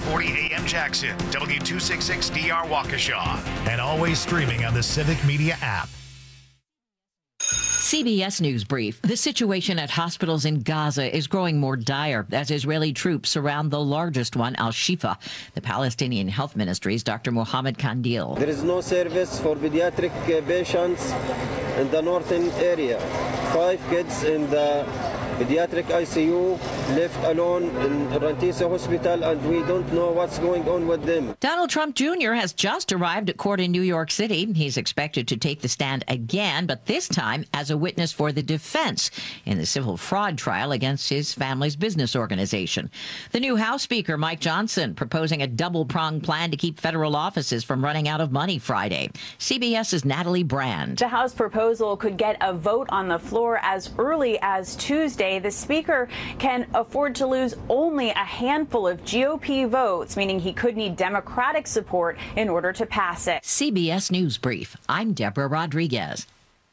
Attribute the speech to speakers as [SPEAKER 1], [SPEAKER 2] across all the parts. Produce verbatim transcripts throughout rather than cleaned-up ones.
[SPEAKER 1] forty A M Jackson, W two sixty-six D R Waukesha, and always streaming on the Civic Media app.
[SPEAKER 2] C B S News Brief. The situation at hospitals in Gaza is growing more dire as Israeli troops surround the largest one, Al-Shifa. The Palestinian Health Ministry's Doctor Mohammed Kandil.
[SPEAKER 3] There is no service for pediatric patients in the northern area. Five kids in the pediatric I C U left alone in Rantisa Hospital, and we don't know what's going on with them.
[SPEAKER 2] Donald Trump Junior has just arrived at court in New York City. He's expected to take the stand again, but this time as a witness for the defense in the civil fraud trial against his family's business organization. The new House Speaker, Mike Johnson, proposing a double-pronged plan to keep federal offices from running out of money Friday. CBS's Natalie Brand.
[SPEAKER 4] The House proposal could get a vote on the floor as early as Tuesday. The Speaker can afford to lose only a handful of G O P votes, meaning he could need Democratic support in order to pass it.
[SPEAKER 2] C B S News Brief. I'm Deborah Rodriguez.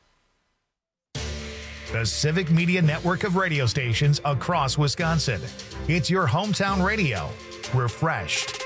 [SPEAKER 1] The Civic Media network of radio stations across Wisconsin. It's your hometown radio. Refreshed.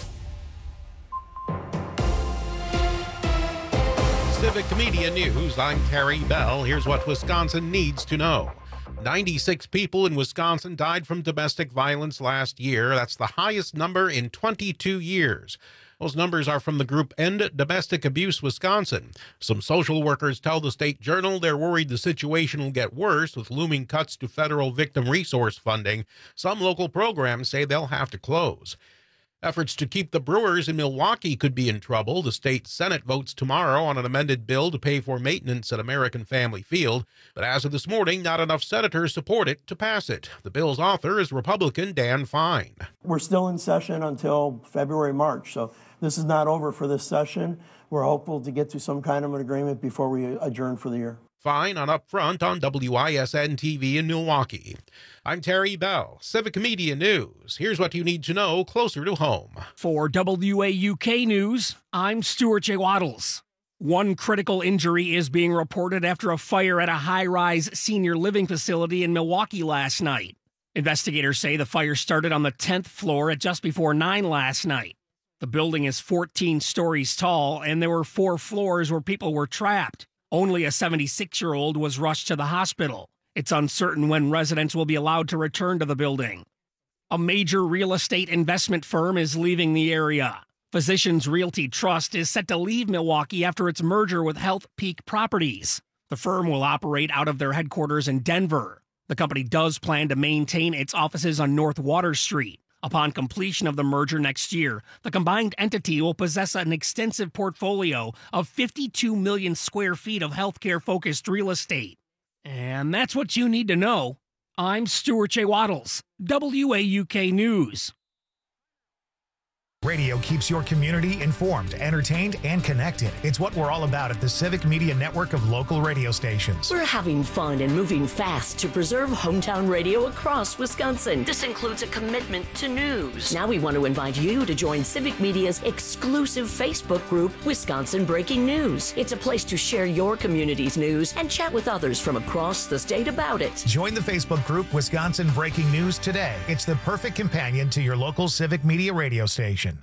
[SPEAKER 5] Civic Media News. I'm Terry Bell. Here's what Wisconsin needs to know. ninety-six people in Wisconsin died from domestic violence last year. That's the highest number in twenty-two years. Those numbers are from the group End Domestic Abuse Wisconsin. Some social workers tell the State Journal they're worried the situation will get worse with looming cuts to federal victim resource funding. Some local programs say they'll have to close. Efforts to keep the Brewers in Milwaukee could be in trouble. The state Senate votes tomorrow on an amended bill to pay for maintenance at American Family Field. But as of this morning, not enough senators support it to pass it. The bill's author is Republican Dan Fine.
[SPEAKER 6] We're still in session until February, March, so this is not over for this session. We're hopeful to get to some kind of an agreement before we adjourn for the year.
[SPEAKER 5] Fine on Up Front on W I S N T V in Milwaukee. I'm Terry Bell, Civic Media News. Here's what you need to know closer to home.
[SPEAKER 7] For W A U K News, I'm Stuart J. Waddles. One critical injury is being reported after a fire at a high-rise senior living facility in Milwaukee last night. Investigators say the fire started on the tenth floor at just before nine last night. The building is fourteen stories tall, and there were four floors where people were trapped. Only a seventy-six-year-old was rushed to the hospital. It's uncertain when residents will be allowed to return to the building. A major real estate investment firm is leaving the area. Physicians Realty Trust is set to leave Milwaukee after its merger with Health Peak Properties. The firm will operate out of their headquarters in Denver. The company does plan to maintain its offices on North Water Street. Upon completion of the merger next year, the combined entity will possess an extensive portfolio of fifty-two million square feet of healthcare-focused real estate. And that's what you need to know. I'm Stuart J. Waddles, W A U K News.
[SPEAKER 1] Radio keeps your community informed, entertained, and connected. It's what we're all about at the Civic Media network of local radio stations.
[SPEAKER 8] We're having fun and moving fast to preserve hometown radio across Wisconsin. This includes a commitment to news. Now we want to invite you to join Civic Media's exclusive Facebook group, Wisconsin Breaking News. It's a place to share your community's news and chat with others from across the state about it.
[SPEAKER 1] Join the Facebook group Wisconsin Breaking News today. It's the perfect companion to your local Civic Media radio station.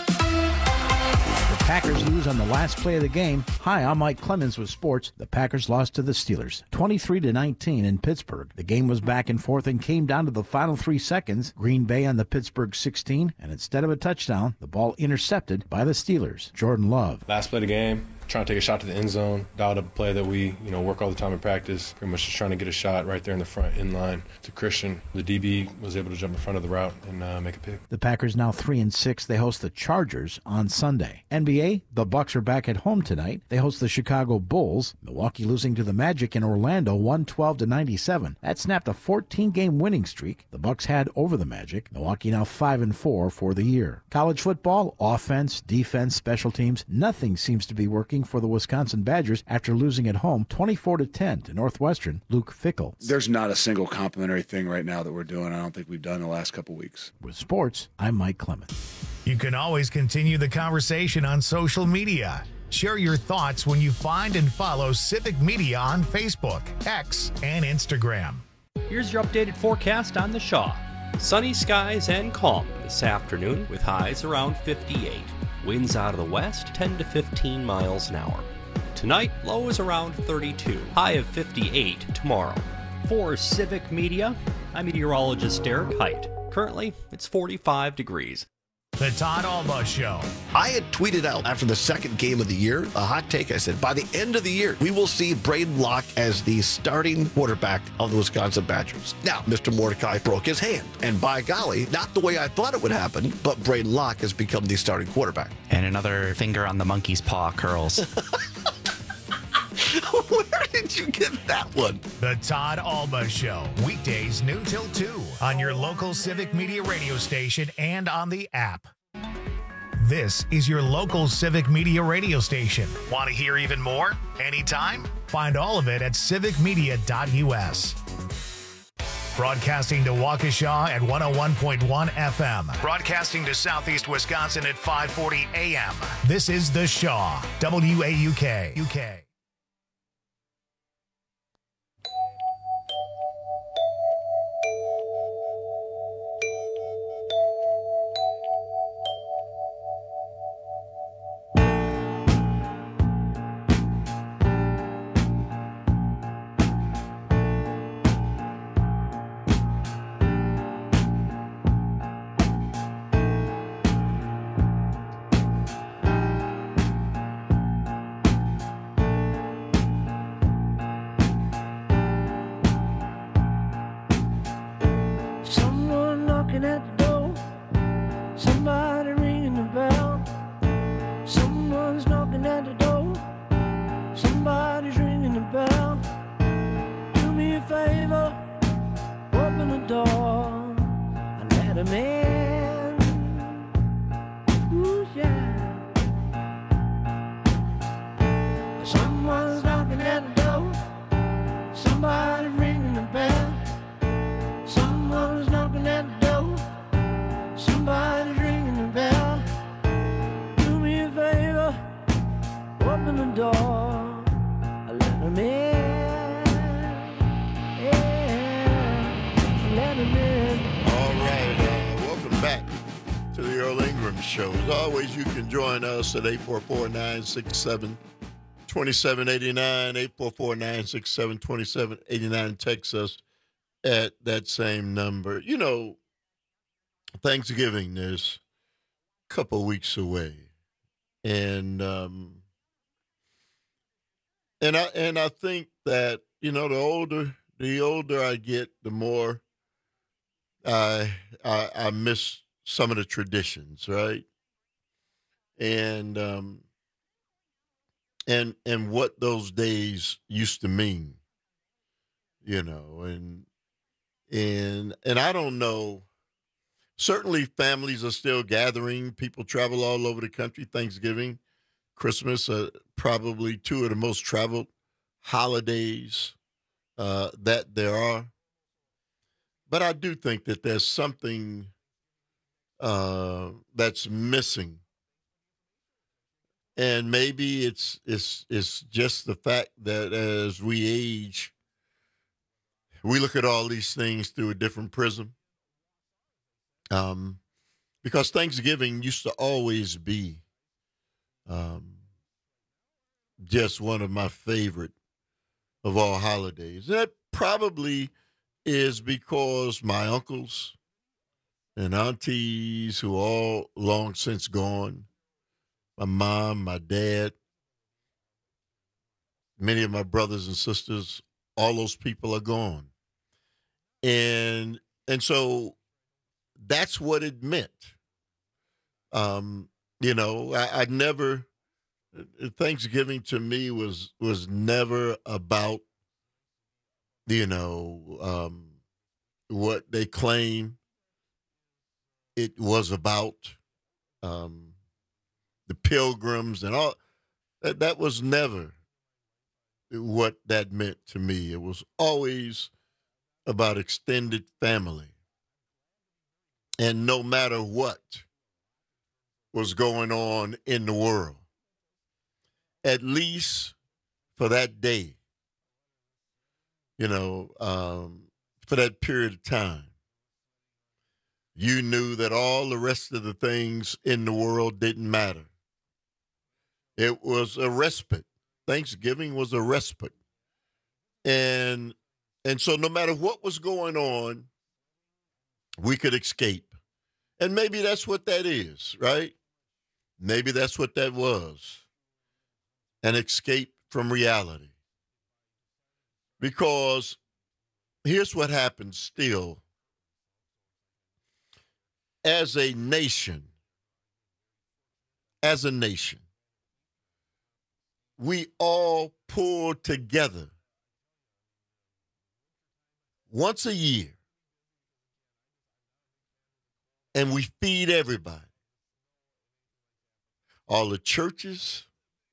[SPEAKER 9] The Packers lose on the last play of the game. Hi, I'm Mike Clemens with sports. The Packers lost to the Steelers, twenty-three to nineteen in Pittsburgh. The game was back and forth and came down to the final three seconds. Green Bay on the Pittsburgh sixteen, and instead of a touchdown, the ball intercepted by the Steelers. Jordan Love.
[SPEAKER 10] Last play of the game, trying to take a shot to the end zone, dialed up a play that we, you know, work all the time in practice. Pretty much just trying to get a shot right there in the front in line to Christian. The D B was able to jump in front of the route and uh, make a pick.
[SPEAKER 9] The Packers now three and six. They host the Chargers on Sunday. N B A, the Bucks are back at home tonight. They host the Chicago Bulls. Milwaukee losing to the Magic in Orlando, one twelve to ninety-seven. That snapped a fourteen-game winning streak the Bucks had over the Magic. Milwaukee now five and four for the year. College football, offense, defense, special teams. Nothing seems to be working for the Wisconsin Badgers after losing at home twenty-four to ten to Northwestern. Luke Fickell.
[SPEAKER 11] There's not a single complimentary thing right now that we're doing. I don't think we've done in the last couple weeks.
[SPEAKER 9] With sports, I'm Mike Clemens.
[SPEAKER 1] You can always continue the conversation on social media. Share your thoughts when you find and follow Civic Media on Facebook, X, and Instagram.
[SPEAKER 12] Here's your updated forecast on the Shaw. Sunny skies and calm this afternoon with highs around fifty-eight. Winds out of the west ten to fifteen miles an hour. Tonight, low is around thirty-two, high of fifty-eight tomorrow. For Civic Media, I'm meteorologist Derek Height. Currently, it's forty-five degrees.
[SPEAKER 1] The Todd Alba Show.
[SPEAKER 13] I had tweeted out after the second game of the year, a hot take. I said, by the end of the year, we will see Braden Locke as the starting quarterback of the Wisconsin Badgers. Now, Mister Mordecai broke his hand. And by golly, not the way I thought it would happen, but Braden Locke has become the starting quarterback.
[SPEAKER 14] And another finger on the monkey's paw curls.
[SPEAKER 13] Where did you get that one?
[SPEAKER 1] The Todd Alba Show. Weekdays noon till two on your local Civic Media radio station and on the app. This is your local Civic Media radio station. Want to hear even more? Anytime? Find all of it at civic media dot u s. Broadcasting to Waukesha at one oh one point one F M. Broadcasting to Southeast Wisconsin at five forty A M. This is The Shaw, W A U K. U K.
[SPEAKER 15] Join us at eight four four, nine six seven, two seven eight nine, eight four four, nine six seven, two seven eight nine. Text us at that same number. You know, Thanksgiving is a couple weeks away. And um, and I and I think that, you know, the older the older I get, the more I I, I miss some of the traditions, right? And um, and and what those days used to mean, you know, and and and I don't know. Certainly, families are still gathering. People travel all over the country. Thanksgiving, Christmas are probably two of the most traveled holidays uh, that there are. But I do think that there's something uh, that's missing. And maybe it's it's it's just the fact that as we age, we look at all these things through a different prism. Um, because Thanksgiving used to always be um, just one of my favorite of all holidays. That probably is because my uncles and aunties, who are all long since gone, my mom, my dad, many of my brothers and sisters, all those people are gone. And and so that's what it meant. Um, you know, I, I never, Thanksgiving to me was was never about, you know, um, what they claim it was about. Um, the pilgrims and all, that, that was never what that meant to me. It was always about extended family. And no matter what was going on in the world, at least for that day, you know, um, for that period of time, you knew that all the rest of the things in the world didn't matter. It was a respite. Thanksgiving was a respite. And and so no matter what was going on, we could escape. And maybe that's what that is, right? Maybe that's what that was. An escape from reality. Because here's what happens still. As a nation, as a nation, we all pull together once a year and we feed everybody. All the churches,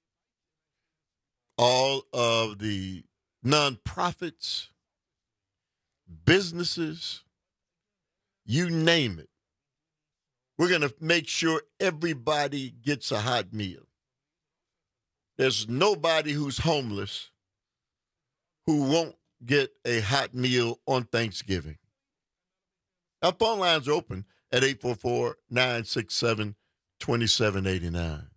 [SPEAKER 15] all of the nonprofits, businesses, you name it. We're going to make sure everybody gets a hot meal. There's nobody who's homeless who won't get a hot meal on Thanksgiving. Our phone lines are open at eight four four, nine six seven, two seven eight nine.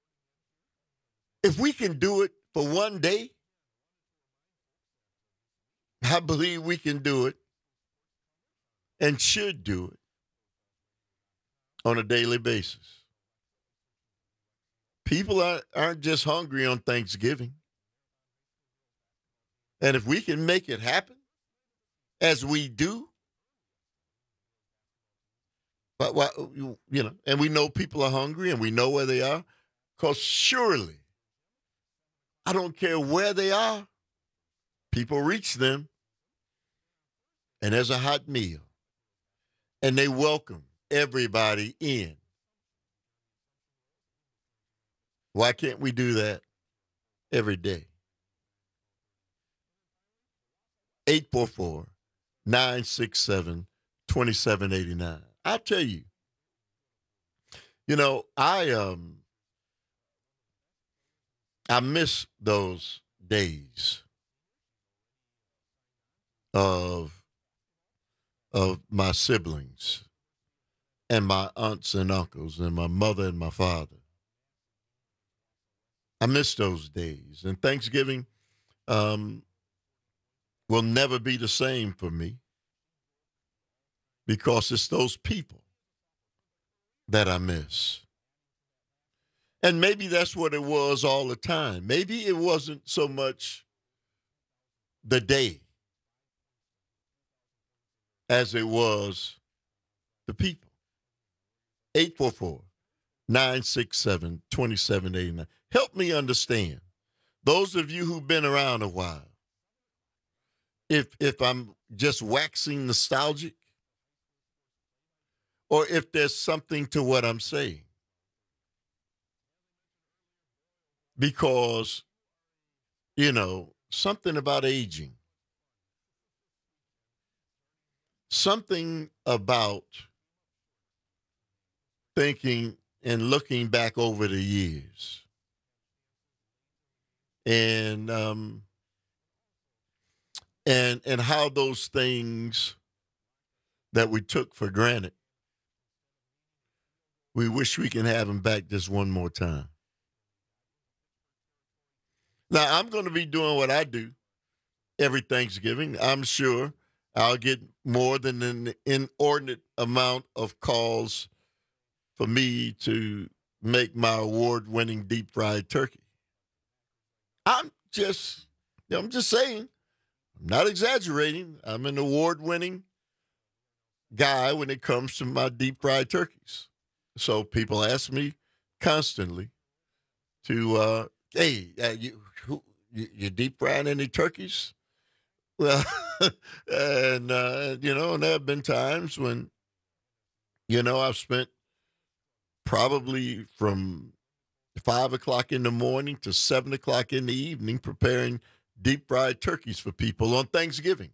[SPEAKER 15] If we can do it for one day, I believe we can do it and should do it on a daily basis. People aren't, aren't just hungry on Thanksgiving. And if we can make it happen, as we do, but, well, you know, and we know people are hungry and we know where they are, because surely, I don't care where they are, people reach them, and there's a hot meal, and they welcome everybody in. Why can't we do that every day? eight four four, nine six seven, two seven eight nine. I'll tell you, you know, I um, I miss those days of of my siblings and my aunts and uncles and my mother and my father. I miss those days. And Thanksgiving um, will never be the same for me because it's those people that I miss. And maybe that's what it was all the time. Maybe it wasn't so much the day as it was the people. eight four four, nine six seven, two seven eight nine. Help me understand. Those of you who've been around a while, if if I'm just waxing nostalgic, or if there's something to what I'm saying. Because, you know, something about aging. Something about thinking and looking back over the years. And um, and and how those things that we took for granted, we wish we can have them back just one more time. Now, I'm going to be doing what I do every Thanksgiving. I'm sure I'll get more than an inordinate amount of calls for me to make my award-winning deep fried turkey. I'm just, I'm just saying, I'm not exaggerating. I'm an award-winning guy when it comes to my deep fried turkeys. So people ask me constantly to, uh, hey, uh, you, who, you, you deep frying any turkeys? Well, and, uh, you know, and there have been times when, you know, I've spent probably from five o'clock in the morning to seven o'clock in the evening preparing deep fried turkeys for people on Thanksgiving.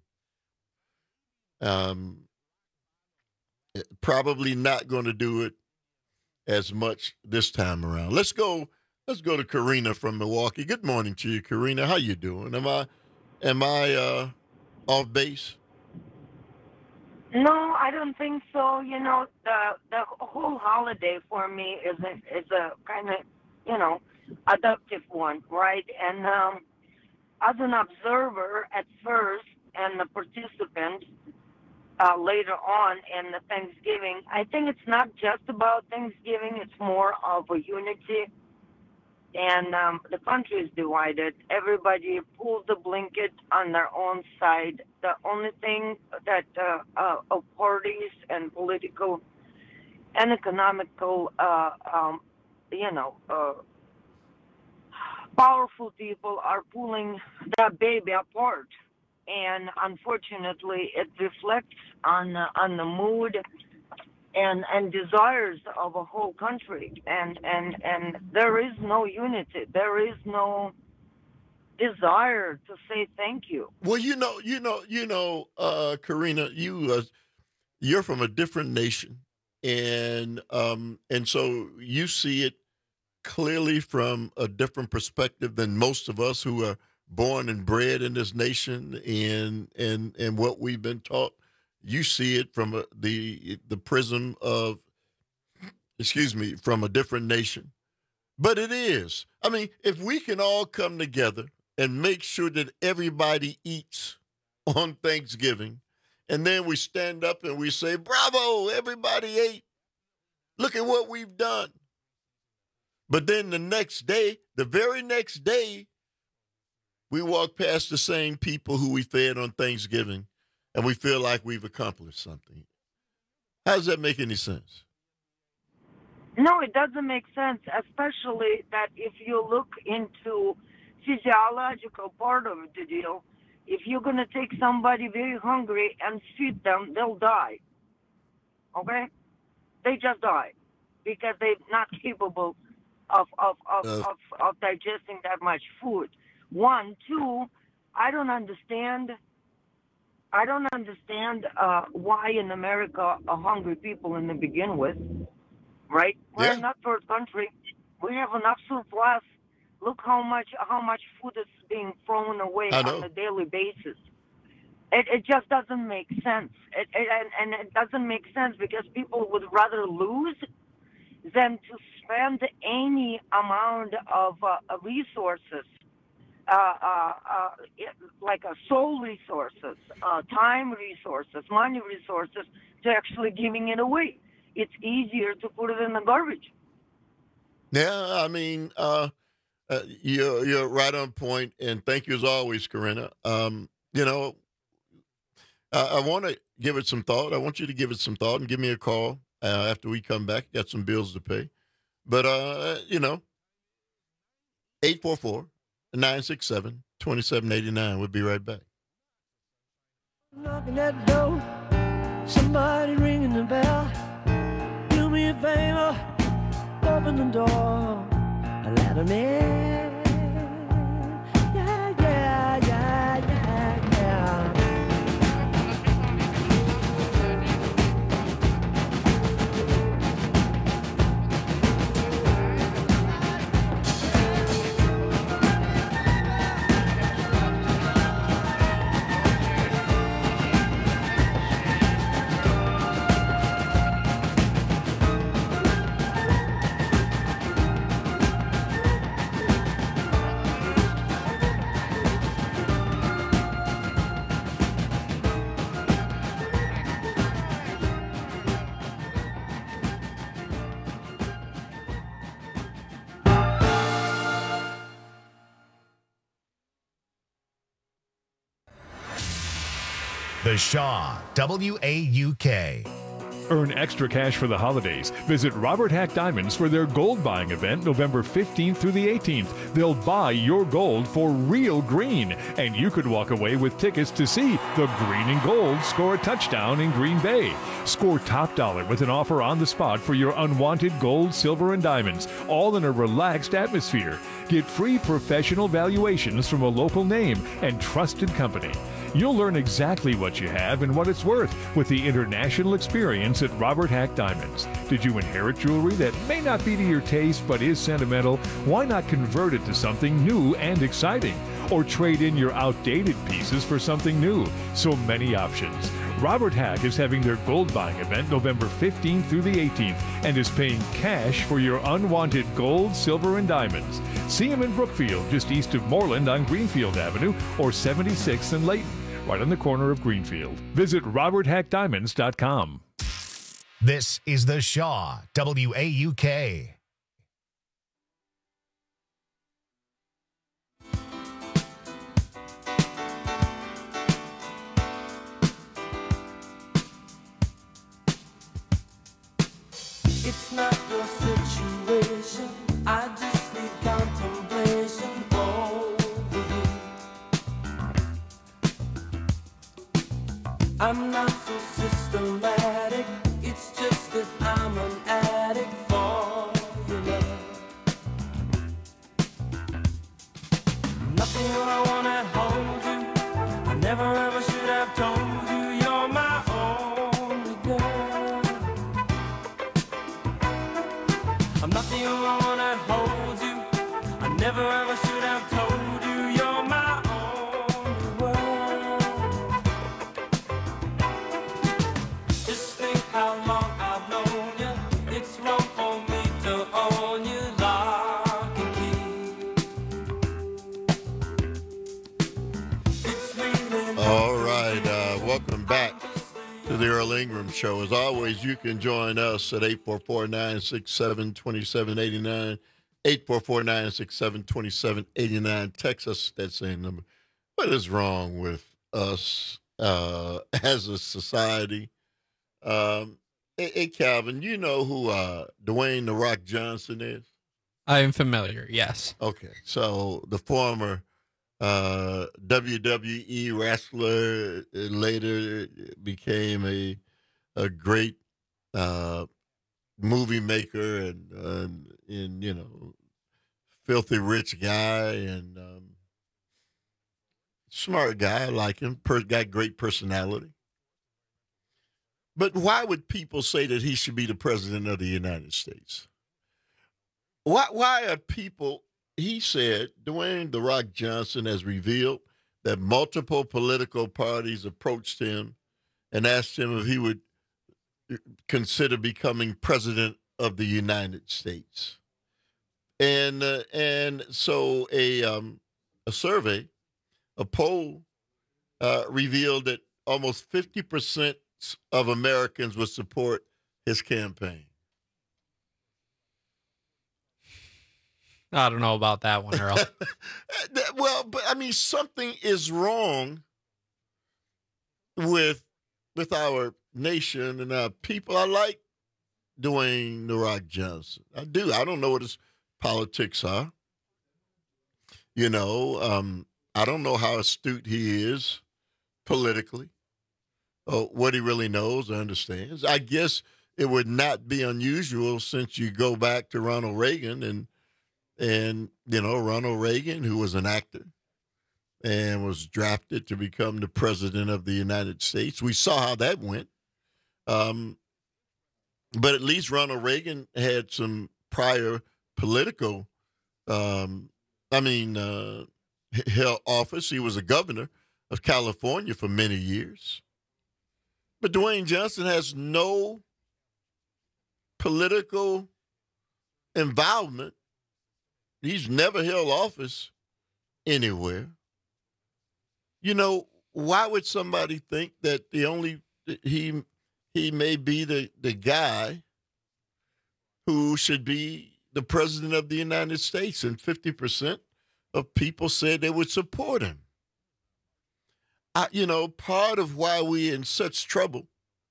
[SPEAKER 15] Um, probably not going to do it as much this time around. Let's go. Let's go to Karina from Milwaukee. Good morning to you, Karina. How you doing? Am I, am I uh, off base?
[SPEAKER 16] No, I don't think so. You know, the the whole holiday for me is a is a kind of, you know, adaptive one, right? And um, as an observer at first and a participant uh, later on in the Thanksgiving, I think it's not just about Thanksgiving. It's more of a unity. And um, the country is divided. Everybody pulls the blanket on their own side. The only thing that uh, uh, of parties and political and economical, uh, um, you know, uh, powerful people are pulling that baby apart. And unfortunately, it reflects on uh, on the mood and and desires of a whole country, and and and there is no unity, there is no desire to say thank you.
[SPEAKER 15] Well, you know, you know, you know, uh, Karina, you uh, you're from a different nation, and um, and so you see it clearly from a different perspective than most of us who are born and bred in this nation, and and and what we've been taught. You see it from a, the the prism of, excuse me, from a different nation. But it is. I mean, if we can all come together and make sure that everybody eats on Thanksgiving, and then we stand up and we say, bravo, everybody ate. Look at what we've done. But then the next day, the very next day, we walk past the same people who we fed on Thanksgiving, and we feel like we've accomplished something. How does that make any sense?
[SPEAKER 16] No, it doesn't make sense, especially that if you look into physiological part of the deal, if you're going to take somebody very hungry and feed them, they'll die. Okay? They just die because they're not capable of, of, of, uh, of, of digesting that much food. One. Two, I don't understand... I don't understand uh, why in America are hungry people in the begin with, right? We're
[SPEAKER 15] Yeah.
[SPEAKER 16] not third country. We have enough surplus. Look how much how much food is being thrown away
[SPEAKER 15] I know.
[SPEAKER 16] on a daily basis. It it just doesn't make sense. It, it and, and it doesn't make sense because people would rather lose than to spend any amount of uh, resources. Uh, uh, uh, like uh, soul resources, uh, time resources, money resources, to actually giving it away. It's easier to put it in the garbage.
[SPEAKER 15] Yeah, I mean, uh, uh, you're, you're right on point, and thank you as always, Karina. Um, you know, I, I want to give it some thought. I want you to give it some thought and give me a call uh, after we come back. Got some bills to pay. But, uh, you know, eight four four nine six seven, two seven eight nine. We'll be right back.
[SPEAKER 17] Knocking at the door, somebody ringing the bell. Do me a favor, open the door, let 'em in. Yeah, yeah, yeah, yeah, yeah.
[SPEAKER 1] The Shaw, W A U K.
[SPEAKER 18] Earn extra cash for the holidays. Visit Robert Hack Diamonds for their gold buying event November fifteenth through the eighteenth. They'll buy your gold for real green, and you could walk away with tickets to see the Green and Gold score a touchdown in Green Bay. Score top dollar with an offer on the spot for your unwanted gold, silver, and diamonds, all in a relaxed atmosphere. Get free professional valuations from a local name and trusted company. You'll learn exactly what you have and what it's worth with the international experience at Robert Hack Diamonds. Did you inherit jewelry that may not be to your taste but is sentimental? Why not convert it to something new and exciting? Or trade in your outdated pieces for something new? So many options. Robert Hack is having their gold buying event November fifteenth through the eighteenth and is paying cash for your unwanted gold, silver, and diamonds. See him in Brookfield, just east of Moreland on Greenfield Avenue, or seventy-sixth and Layton, right on the corner of Greenfield. Visit robert hack diamonds dot com.
[SPEAKER 1] This is The Shaw, W A U K.
[SPEAKER 17] It's not your situation, I just need contemplation over you. I'm not so systematic, it's just that I'm an addict for your love. Nothing I wanna hold you, I never ever should have told you you're my only girl. I'm not the only one that holds you. I never ever should have told you you're my only world. Just think how long I've known you. It's wrong for me to own you, lock and key. It's really
[SPEAKER 15] All right, uh, welcome back to the Earl Ingram Show. As always, you can join us at eight four four, nine six seven, two seven eight nine, eight four four, nine six seven, two seven eight nine. Text us that same number. What is wrong with us uh, as a society? Um, hey, hey, Calvin, you know who uh, Dwayne "The Rock" Johnson is?
[SPEAKER 19] I am familiar, yes.
[SPEAKER 15] Okay, so the former uh, W W E wrestler, later became a a great uh, movie maker and, uh, and you know, filthy rich guy and um, smart guy. I like him. Per- got great personality. But why would people say that he should be the president of the United States? Why? Why are people? He said, Dwayne "The Rock" Johnson has revealed that multiple political parties approached him and asked him if he would consider becoming president of the United States. And uh, and so a um, a survey, a poll, uh, revealed that almost fifty percent of Americans would support his campaign.
[SPEAKER 19] I don't know about that one, Earl.
[SPEAKER 15] Well, but I mean, something is wrong with with our nation and our people. I like Dwayne "The Rock" Johnson. I do. I don't know what his politics are. You know, um, I don't know how astute he is politically, or what he really knows or understands. I guess it would not be unusual since you go back to Ronald Reagan and And, you know, Ronald Reagan, who was an actor and was drafted to become the president of the United States. We saw how that went. Um, but at least Ronald Reagan had some prior political, um, I mean, uh, held office. He was a governor of California for many years. But Dwayne Johnson has no political involvement. He's never held office anywhere. You know, why would somebody think that the only he he may be the, the guy who should be the president of the United States? And fifty percent of people said they would support him. I, you know, part of why we're in such trouble,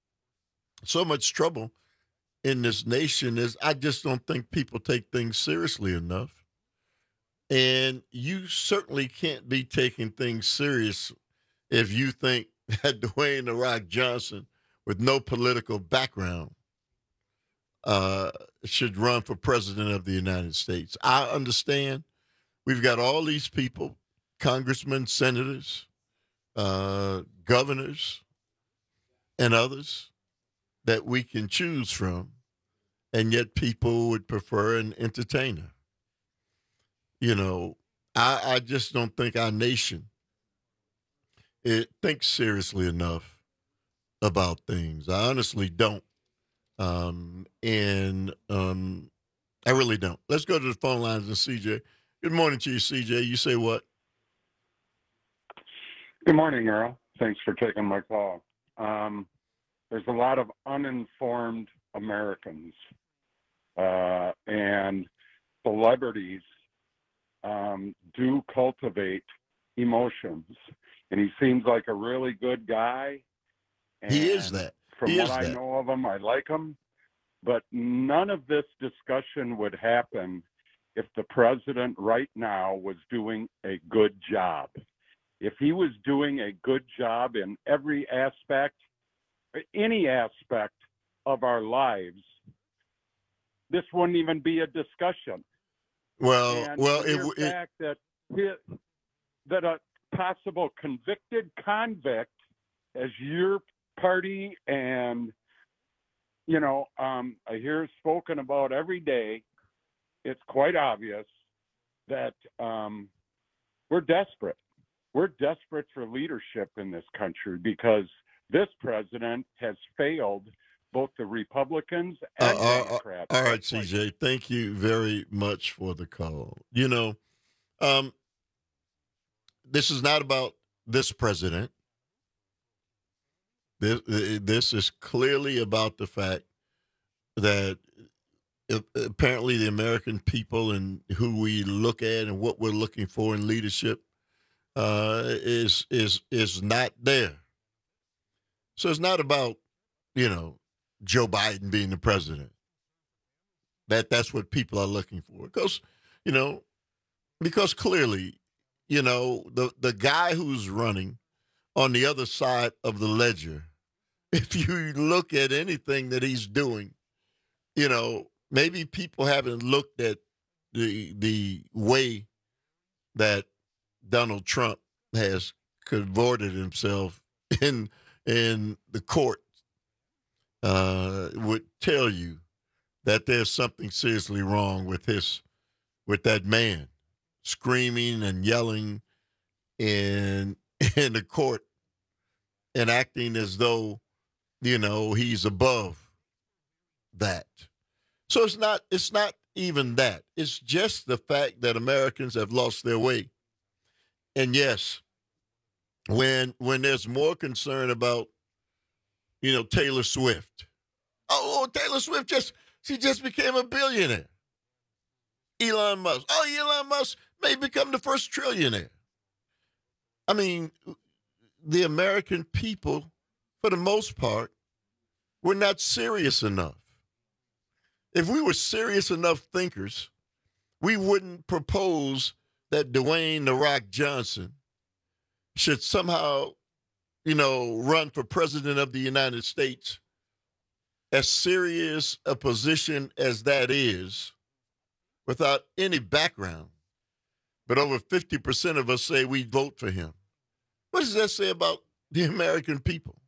[SPEAKER 15] so much trouble in this nation is I just don't think people take things seriously enough. And you certainly can't be taking things serious if you think that Dwayne "The Rock" Johnson, with no political background, uh, should run for president of the United States. I understand we've got all these people, congressmen, senators, uh, governors, and others that we can choose from, and yet people would prefer an entertainer. You know, I, I just don't think our nation it thinks seriously enough about things. I honestly don't. Um, and um, I really don't. Let's go to the phone lines and C J. Good morning to you, C J. You say what?
[SPEAKER 20] Good morning, Earl. Thanks for taking my call. Um, there's a lot of uninformed Americans, uh, and celebrities um, do cultivate emotions. And he seems like a really good guy. And
[SPEAKER 15] he is that.
[SPEAKER 20] From
[SPEAKER 15] he
[SPEAKER 20] what
[SPEAKER 15] is
[SPEAKER 20] I
[SPEAKER 15] that.
[SPEAKER 20] know of him, I like him. But none of this discussion would happen if the president right now was doing a good job. If he was doing a good job in every aspect, any aspect of our lives, this wouldn't even be a discussion.
[SPEAKER 15] Well,
[SPEAKER 20] and
[SPEAKER 15] well,
[SPEAKER 20] the
[SPEAKER 15] it,
[SPEAKER 20] mere
[SPEAKER 15] it,
[SPEAKER 20] fact that he, that a possible convicted convict, as your party and you know, um, I hear spoken about every day. It's quite obvious that um, we're desperate. We're desperate for leadership in this country because this president has failed both the Republicans and
[SPEAKER 15] uh, uh,
[SPEAKER 20] Democrats.
[SPEAKER 15] All right, C J, thank you very much for the call. You know, um, this is not about this president. This, this is clearly about the fact that apparently the American people and who we look at and what we're looking for in leadership uh, is is is not there. So it's not about, you know, Joe Biden being the president. That that's what people are looking for. Because, you know, because clearly, you know, the, the guy who's running on the other side of the ledger, if you look at anything that he's doing, you know, maybe people haven't looked at the the way that Donald Trump has cavorted himself in in the court, uh, would tell you that there's something seriously wrong with his with that man screaming and yelling in in the court and acting as though, you know, he's above that. So it's not it's not even that. It's just the fact that Americans have lost their way. And yes, when when there's more concern about, you know, Taylor Swift. Oh, Taylor Swift just she just became a billionaire. Elon Musk. Oh, Elon Musk may become the first trillionaire. I mean, the American people, for the most part, were not serious enough. If we were serious enough thinkers, we wouldn't propose that Dwayne "The Rock" Johnson should somehow, you know, run for president of the United States. As serious a position as that is, without any background, but over fifty percent of us say we'd vote for him. What does that say about the American people?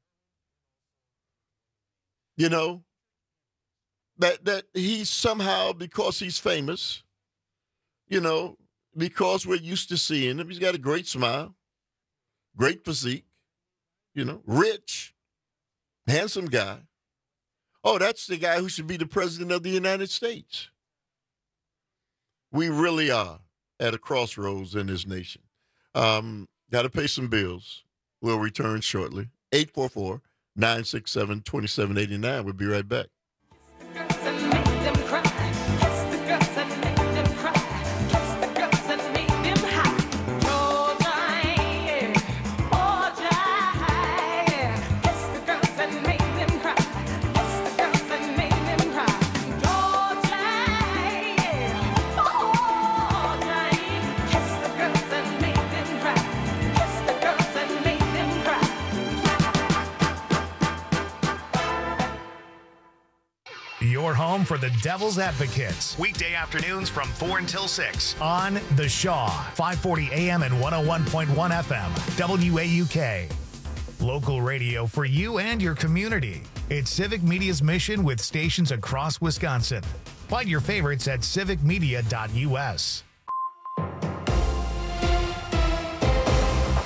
[SPEAKER 15] You know, that that he somehow, because he's famous, you know, because we're used to seeing him, he's got a great smile, great physique, you know, rich, handsome guy. Oh, that's the guy who should be the president of the United States. We really are at a crossroads in this nation. Um, got to pay some bills. We'll return shortly. eight four four, nine six seven, two seven eight nine. We'll be right back.
[SPEAKER 1] Your home for the Devil's Advocates. Weekday afternoons from four until six on The Shaw, five forty A M and one oh one point one F M, W A U K. Local radio for you and your community. It's Civic Media's mission with stations across Wisconsin. Find your favorites at civic media dot U S.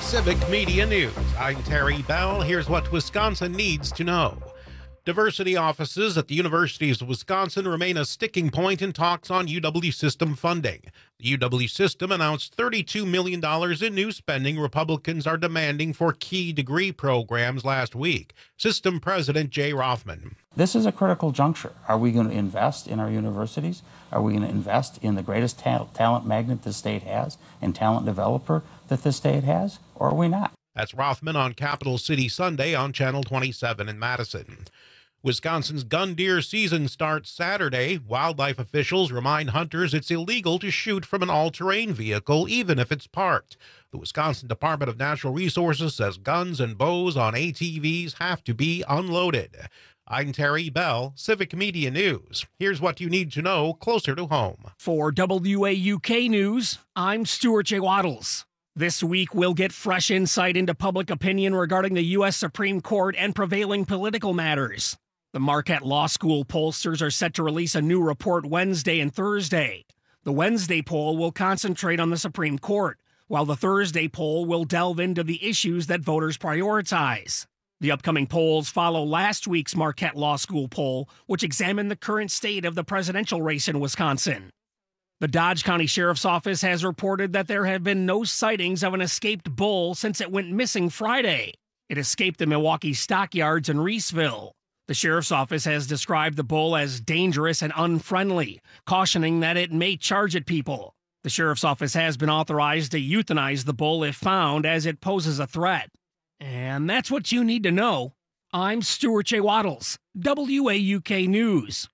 [SPEAKER 5] Civic Media News. I'm Terry Bell. Here's what Wisconsin needs to know. Diversity offices at the universities of Wisconsin remain a sticking point in talks on U W system funding. The U W system announced thirty-two million dollars in new spending Republicans are demanding for key degree programs last week. System President Jay Rothman.
[SPEAKER 21] This is a critical juncture. Are we going to invest in our universities? Are we going to invest in the greatest ta- talent magnet the state has and talent developer that the state has, or are we not?
[SPEAKER 5] That's Rothman on Capital City Sunday on Channel twenty-seven in Madison. Wisconsin's gun deer season starts Saturday. Wildlife officials remind hunters it's illegal to shoot from an all-terrain vehicle, even if it's parked. The Wisconsin Department of Natural Resources says guns and bows on A T Vs have to be unloaded. I'm Terry Bell, Civic Media News. Here's what you need to know closer to home.
[SPEAKER 7] For W A U K News, I'm Stuart J. Waddles. This week, we'll get fresh insight into public opinion regarding the U S Supreme Court and prevailing political matters. The Marquette Law School pollsters are set to release a new report Wednesday and Thursday. The Wednesday poll will concentrate on the Supreme Court, while the Thursday poll will delve into the issues that voters prioritize. The upcoming polls follow last week's Marquette Law School poll, which examined the current state of the presidential race in Wisconsin. The Dodge County Sheriff's Office has reported that there have been no sightings of an escaped bull since it went missing Friday. It escaped the Milwaukee stockyards in Reeseville. The Sheriff's Office has described the bull as dangerous and unfriendly, cautioning that it may charge at people. The Sheriff's Office has been authorized to euthanize the bull if found, as it poses a threat. And that's what you need to know. I'm Stuart J. Waddles, W A U K News.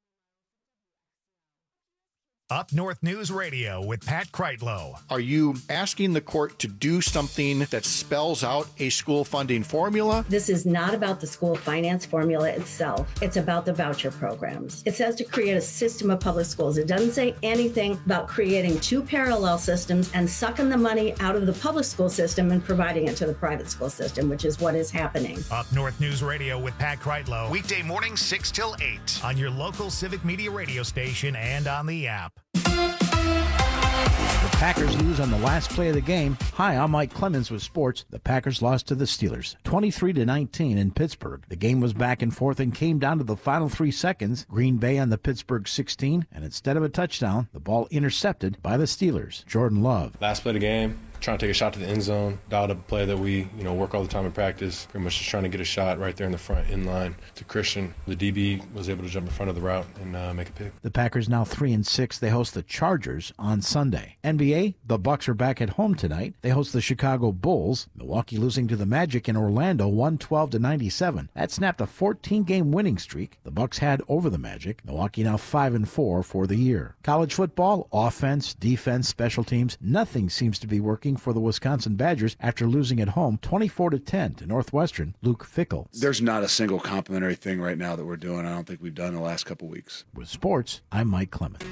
[SPEAKER 1] Up North News Radio with Pat Kreitlow.
[SPEAKER 22] Are you asking the court to do something that spells out a school funding formula?
[SPEAKER 23] This is not about the school finance formula itself. It's about the voucher programs. It says to create a system of public schools. It doesn't say anything about creating two parallel systems and sucking the money out of the public school system and providing it to the private school system, which is what is happening.
[SPEAKER 1] Up North News Radio with Pat Kreitlow. Weekday mornings six till eight on your local Civic Media radio station and on the app.
[SPEAKER 9] The Packers lose on the last play of the game. Hi, I'm Mike Clemens with sports. The Packers lost to the Steelers, twenty-three to nineteen in Pittsburgh. The game was back and forth and came down to the final three seconds. Green Bay on the Pittsburgh sixteen, and instead of a touchdown, the ball intercepted by the Steelers. Jordan Love.
[SPEAKER 10] Last play of the game, trying to take a shot to the end zone, dialed up a play that we, you know, work all the time in practice. Pretty much just trying to get a shot right there in the front, in line to Christian. The D B was able to jump in front of the route and uh, make a pick.
[SPEAKER 9] The Packers now three and six. They host the Chargers on Sunday. N B A, the Bucks are back at home tonight. They host the Chicago Bulls. Milwaukee losing to the Magic in Orlando, one twelve to ninety-seven. That snapped a fourteen-game winning streak the Bucks had over the Magic. Milwaukee now five and four for the year. College football, offense, defense, special teams. Nothing seems to be working for the Wisconsin Badgers after losing at home twenty-four to ten to Northwestern. Luke Fickell.
[SPEAKER 11] There's not a single complimentary thing right now that we're doing. I don't think we've done in the last couple weeks.
[SPEAKER 9] With sports, I'm Mike Clemens.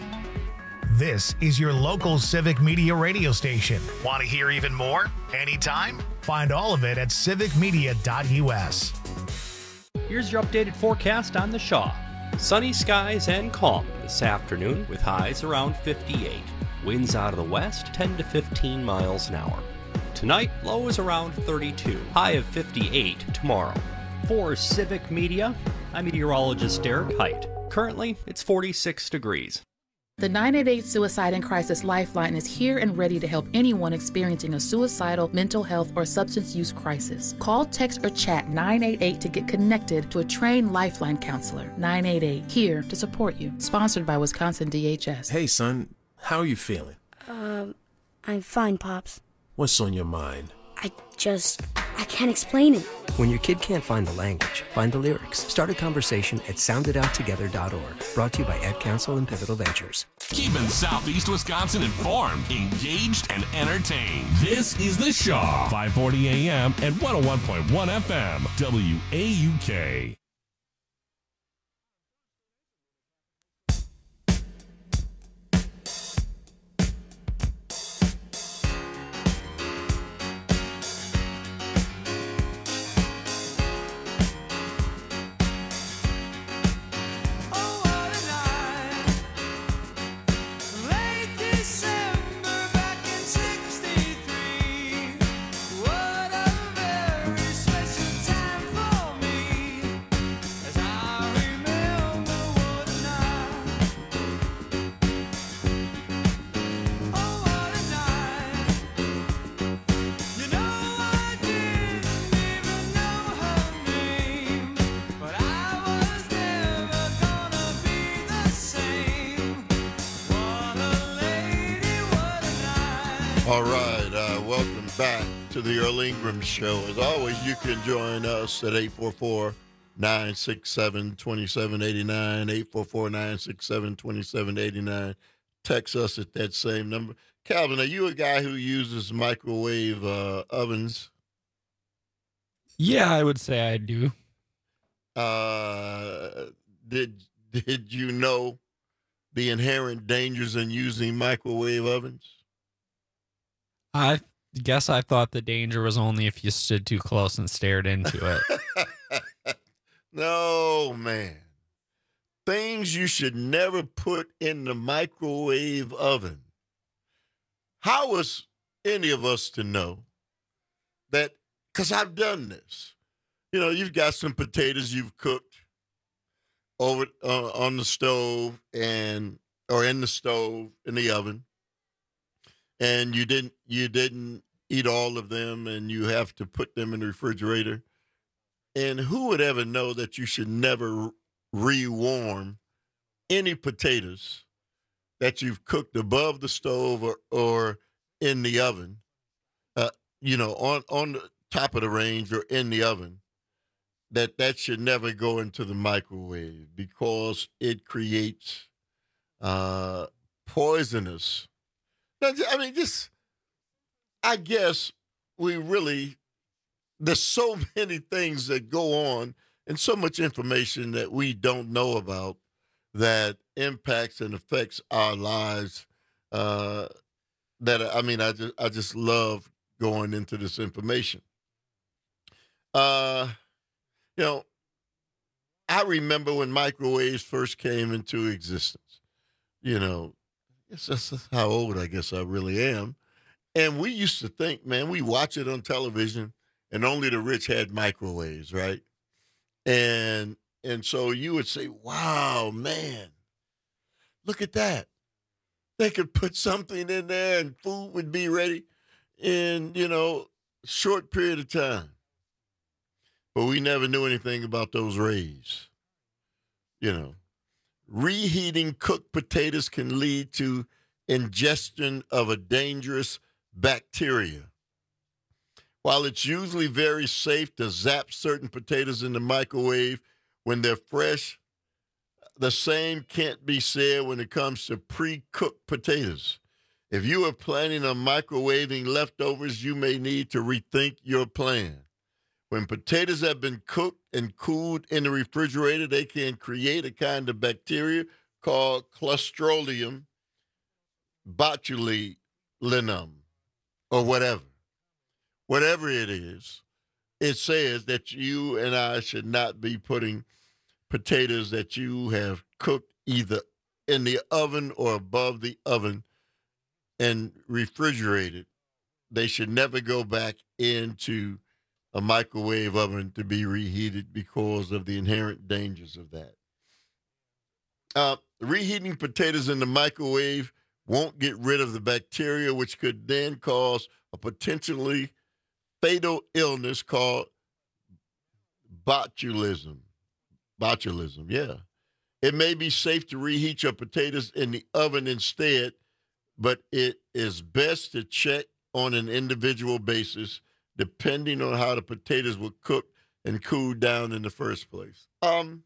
[SPEAKER 1] This is your local Civic Media radio station. Want to hear even more? Anytime? Find all of it at civic media dot u s.
[SPEAKER 12] Here's your updated forecast on the Shaw. Sunny skies and calm this afternoon with highs around fifty-eight. Winds out of the west ten to fifteen miles an hour. Tonight, low is around thirty-two. High of fifty-eight tomorrow. For Civic Media, I'm meteorologist Derek Height. Currently, it's forty-six degrees.
[SPEAKER 24] The nine eight eight Suicide and Crisis Lifeline is here and ready to help anyone experiencing a suicidal, mental health, or substance use crisis. Call, text, or chat nine eight eight to get connected to a trained Lifeline counselor. nine eight eight, here to support you. Sponsored by Wisconsin D H S.
[SPEAKER 25] Hey, son. How are you feeling?
[SPEAKER 26] Um, I'm fine, Pops.
[SPEAKER 25] What's on your mind?
[SPEAKER 26] I just... I can't explain it.
[SPEAKER 27] When your kid can't find the language, find the lyrics. Start a conversation at sound it out together dot org. Brought to you by Ed Council and Pivotal Ventures.
[SPEAKER 28] Keeping Southeast Wisconsin informed, engaged, and entertained. This is The Shaw, five forty A M and one oh one point one F M, W A U K.
[SPEAKER 17] Late December back in sixty-three. Whoa.
[SPEAKER 15] All right, uh, welcome back to the Earl Ingram Show. As always, you can join us at eight four four, nine six seven, two seven eight nine, eight four four, nine six seven, two seven eight nine. Text us at that same number. Calvin, are you a guy who uses microwave uh, ovens?
[SPEAKER 19] Yeah, I would say I do.
[SPEAKER 15] Uh, did did you know the inherent dangers in using microwave ovens?
[SPEAKER 19] I guess I thought the danger was only if you stood too close and stared into it.
[SPEAKER 15] No, man. Things you should never put in the microwave oven. How is any of us to know that? Because I've done this. You know, you've got some potatoes you've cooked over uh, on the stove and or in the stove in the oven, and you didn't you didn't eat all of them, and you have to put them in the refrigerator. And who would ever know that you should never rewarm any potatoes that you've cooked above the stove or, or in the oven, uh, you know, on, on the top of the range or in the oven, that that should never go into the microwave because it creates uh, poisonous. I mean, just, I guess we really, there's so many things that go on and so much information that we don't know about that impacts and affects our lives. Uh, that I mean, I just I just love going into this information. Uh, you know, I remember when microwaves first came into existence. You know, it's just how old I guess I really am. And we used to think, man, we watch it on television, and only the rich had microwaves, right? And and so you would say, wow, man, look at that. They could put something in there and food would be ready in, you know, a short period of time. But we never knew anything about those rays. You know, reheating cooked potatoes can lead to ingestion of a dangerous bacteria. While it's usually very safe to zap certain potatoes in the microwave when they're fresh, the same can't be said when it comes to pre-cooked potatoes. If you are planning on microwaving leftovers, you may need to rethink your plan. When potatoes have been cooked and cooled in the refrigerator, they can create a kind of bacteria called Clostridium botulinum or whatever. Whatever it is, it says that you and I should not be putting potatoes that you have cooked either in the oven or above the oven and refrigerated. They should never go back into a microwave oven to be reheated because of the inherent dangers of that. Uh, reheating potatoes in the microwave won't get rid of the bacteria, which could then cause a potentially fatal illness called botulism. Botulism, yeah. It may be safe to reheat your potatoes in the oven instead, but it is best to check on an individual basis, depending on how the potatoes were cooked and cooled down in the first place. Um,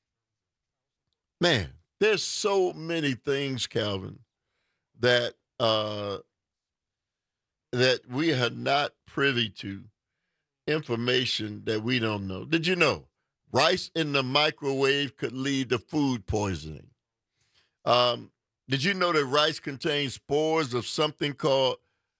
[SPEAKER 15] man, there's so many things, Calvin, that uh, that we are not privy to, information that we don't know. Did you know rice in the microwave could lead to food poisoning? Um, did you know that rice contains spores of something called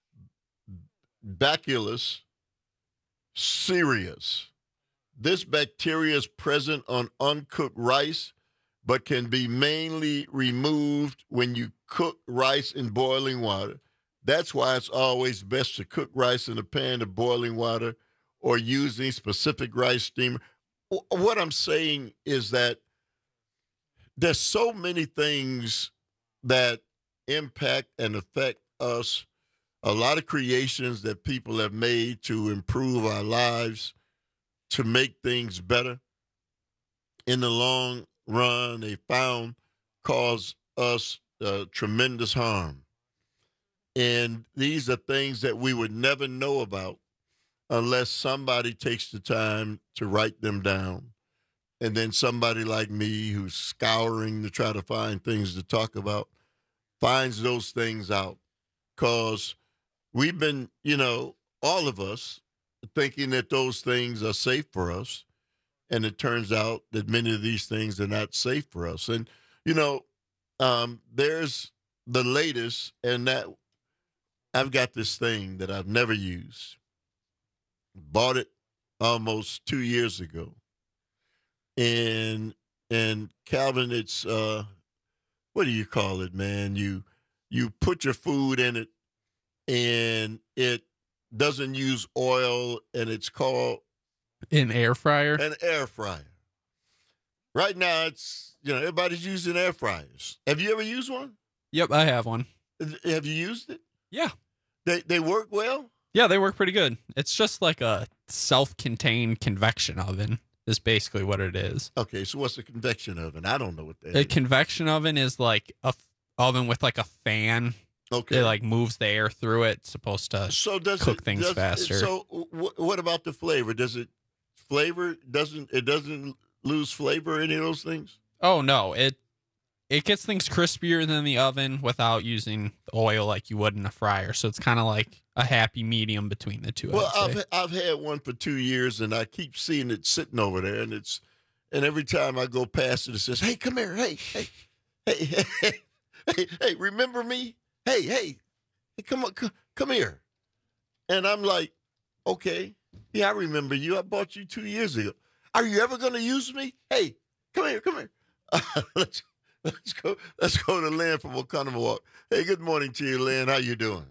[SPEAKER 15] Bacillus cereus? This bacteria is present on uncooked rice, but can be mainly removed when you cook rice in boiling water. That's why it's always best to cook rice in a pan of boiling water or using specific rice steamer. What I'm saying is that there's so many things that impact and affect us, a lot of creations that people have made to improve our lives, to make things better. In the long run, they found cause us uh, tremendous harm. And these are things that we would never know about unless somebody takes the time to write them down. And then somebody like me who's scouring to try to find things to talk about finds those things out. Because we've been, you know, all of us thinking that those things are safe for us. And it turns out that many of these things are not safe for us. And, you know, um, there's the latest, and that I've got this thing that I've never used. Bought it almost two years ago. And and Calvin, it's uh what do you call it, man? You you put your food in it and it doesn't use oil, and it's called
[SPEAKER 19] an air fryer.
[SPEAKER 15] An air fryer. Right now it's, you know, everybody's using air fryers. Have you ever used one?
[SPEAKER 19] Yep, I have one.
[SPEAKER 15] Have you used it?
[SPEAKER 19] Yeah.
[SPEAKER 15] They they work well?
[SPEAKER 19] Yeah, they work pretty good. It's just like a self-contained convection oven is basically what it is.
[SPEAKER 15] Okay, so what's a convection oven? I don't know what that
[SPEAKER 19] A
[SPEAKER 15] is.
[SPEAKER 19] convection oven is like a f- oven with like a fan.
[SPEAKER 15] Okay.
[SPEAKER 19] It like moves the air through it. It's supposed to
[SPEAKER 15] So does
[SPEAKER 19] cook
[SPEAKER 15] it,
[SPEAKER 19] things
[SPEAKER 15] does,
[SPEAKER 19] faster.
[SPEAKER 15] So w- what about the flavor? Does it flavor doesn't it doesn't lose flavor, any of those things?
[SPEAKER 19] Oh no, it it gets things crispier than the oven without using oil like you would in a fryer. So it's kind of like a happy medium between the two.
[SPEAKER 15] Well,
[SPEAKER 19] I'd say.
[SPEAKER 15] I've I've had one for two years, and I keep seeing it sitting over there, and it's and every time I go past it, it says, "Hey, come here, hey, hey, hey, hey, hey, hey, remember me? Hey, hey, hey, come on, come, come here." And I'm like, "Okay, yeah, I remember you. I bought you two years ago. Are you ever going to use me? Hey, come here, come here." Uh, let's let's go. Let's go to Lynn from Oconomowoc. Hey, good morning to you, Lynn. How you doing?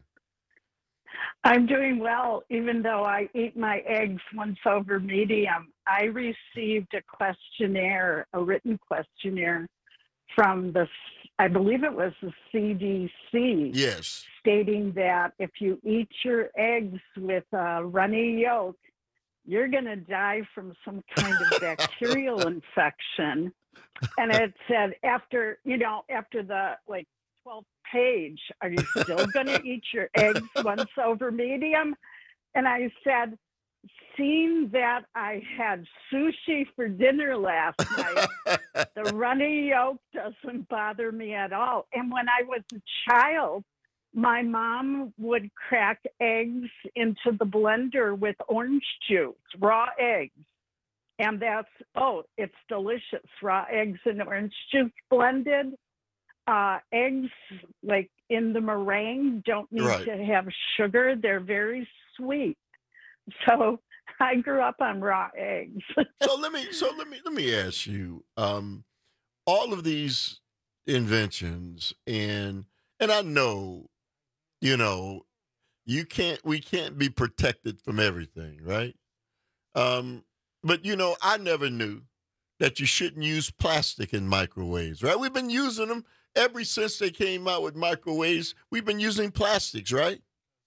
[SPEAKER 2] I'm doing well, even though I eat my eggs once over medium. I received a questionnaire, a written questionnaire from the, I believe it was the C D C.
[SPEAKER 15] Yes.
[SPEAKER 2] Stating that if you eat your eggs with a runny yolk, you're going to die from some kind of bacterial infection. And it said after, you know, after the like twelfth page, are you still going to eat your eggs once over medium? And I said, seeing that I had sushi for dinner last night, the runny yolk doesn't bother me at all. And when I was a child, my mom would crack eggs into the blender with orange juice, raw eggs. And that's, oh, it's delicious. Raw eggs and orange juice blended. Uh, eggs, like in the meringue, don't need
[SPEAKER 15] Right.
[SPEAKER 2] to have sugar. They're very sweet. So I grew up on raw eggs.
[SPEAKER 15] so let me so let me let me ask you, um, all of these inventions, and and I know, you know, you can't we can't be protected from everything, right? Um, but you know, I never knew that you shouldn't use plastic in microwaves, right? We've been using them ever since they came out with microwaves. We've been using plastics, right?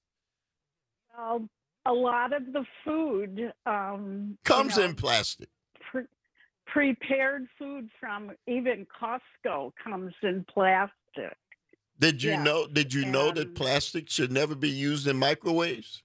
[SPEAKER 2] Well, a lot of the food um,
[SPEAKER 15] Comes
[SPEAKER 2] you know,
[SPEAKER 15] in plastic.
[SPEAKER 2] Pre- prepared food from even Costco comes in plastic.
[SPEAKER 15] Did you
[SPEAKER 2] Yeah,
[SPEAKER 15] know? Did you know that
[SPEAKER 2] and-
[SPEAKER 15] plastic should never be used in microwaves?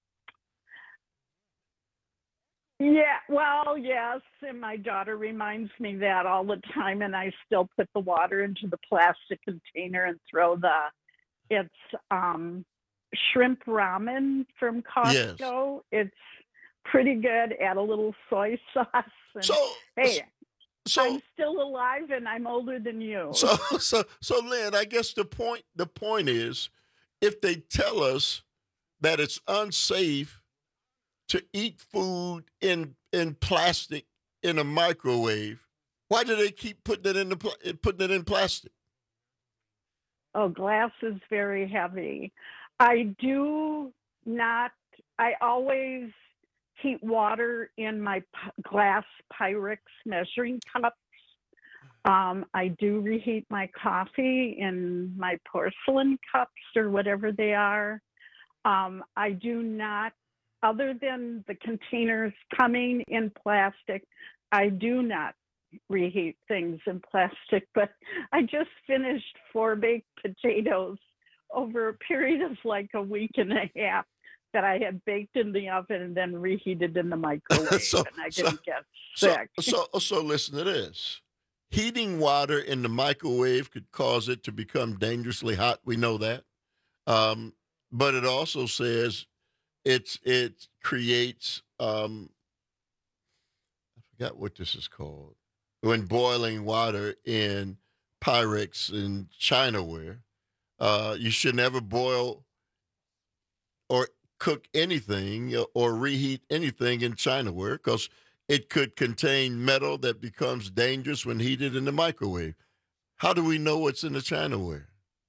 [SPEAKER 2] Yeah, well, yes, and my daughter reminds me that all the time, and I still put the water into the plastic container and throw the, it's um, shrimp ramen from Costco. It's pretty good. Add a little soy sauce. And,
[SPEAKER 15] So,
[SPEAKER 2] hey,
[SPEAKER 15] so
[SPEAKER 2] I'm still alive, and I'm older than you.
[SPEAKER 15] So, so, so, Lynn, I guess the point, the point is, if they tell us that it's unsafe to eat food in in plastic in a microwave, why do they keep putting it in the pl- putting it in plastic?
[SPEAKER 2] Oh, glass is very heavy. I do not, I always heat water in my p- glass Pyrex measuring cups. Um, I do reheat my coffee in my porcelain cups or whatever they are. Um, I do not, other than the containers coming in plastic, I do not reheat things in plastic. But I just finished four baked potatoes over a period of like a week and a half that I had baked in the oven and then reheated in the microwave,
[SPEAKER 15] So-
[SPEAKER 2] and I didn't
[SPEAKER 15] so-
[SPEAKER 2] get
[SPEAKER 15] So,
[SPEAKER 2] sick.
[SPEAKER 15] so, so listen to this. Heating water in the microwave could cause it to become dangerously hot. We know that. Um, but it also says it's it creates, um, I forgot what this is called, when boiling water in Pyrex and Chinaware. Uh, you should never boil or cook anything or reheat anything in Chinaware because it could contain metal that becomes dangerous when heated in the microwave. How do we know what's in the Chinaware?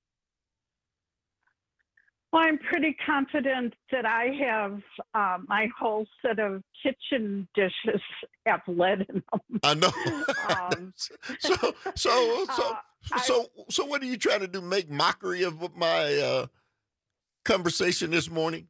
[SPEAKER 2] Well, I'm pretty confident that I have uh, my whole set of kitchen dishes have lead in them.
[SPEAKER 15] I know.
[SPEAKER 2] Um,
[SPEAKER 15] so, so, so,
[SPEAKER 2] uh,
[SPEAKER 15] so, so, what are you trying to do? Make mockery of my uh, conversation this morning?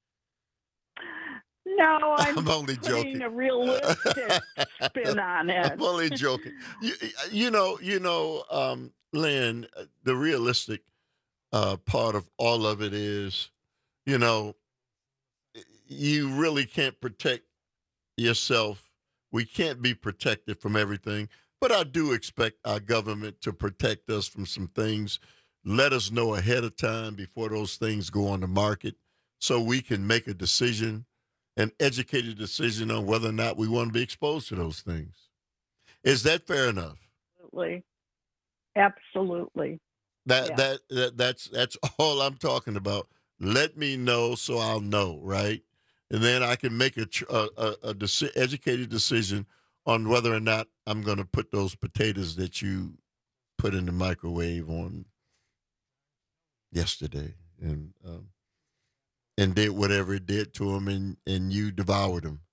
[SPEAKER 2] No, I'm,
[SPEAKER 15] I'm only
[SPEAKER 2] putting
[SPEAKER 15] joking.
[SPEAKER 2] a realistic spin on it.
[SPEAKER 15] I'm only joking. You, you know, you know, um, Lynn, the realistic uh, part of all of it is, you know, you really can't protect yourself. We can't be protected from everything, but I do expect our government to protect us from some things. Let us know ahead of time before those things go on the market so we can make a decision, an educated decision on whether or not we want to be exposed to those things. Is that fair enough?
[SPEAKER 2] Absolutely. Absolutely.
[SPEAKER 15] That,
[SPEAKER 2] Yeah.
[SPEAKER 15] that that that's that's all I'm talking about. Let me know so I'll know, right? And then I can make a tr- a, a, a deci- educated decision on whether or not I'm going to put those potatoes that you put in the microwave on yesterday, and um, and did whatever it did to them, and and you devoured them.